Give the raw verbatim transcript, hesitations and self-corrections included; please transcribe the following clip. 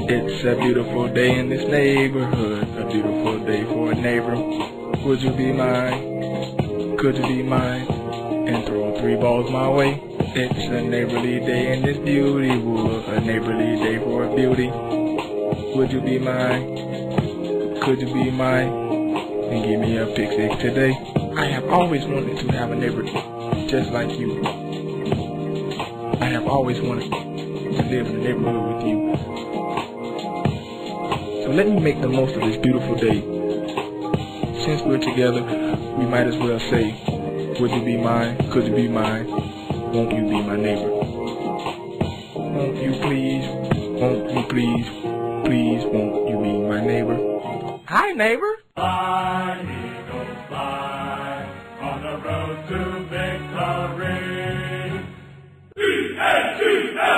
It's a beautiful day in this neighborhood, a beautiful day for a neighbor. Would you be mine? Could you be mine? And throw three balls my way. It's a neighborly day in this beauty wood, a neighborly day for a beauty. Would you be mine? Could you be mine? And give me a pick six today. I have always wanted to have a neighbor just like you. I have always wanted to live in a neighborhood with you. So let me make the most of this beautiful day. Since we're together, we might as well say, would you be mine? Could you be mine? Won't you be my neighbor? Won't you please? Won't you please? Please, won't you be my neighbor? Hi, neighbor. Fly, eagle, fly, on the road to victory. E A T L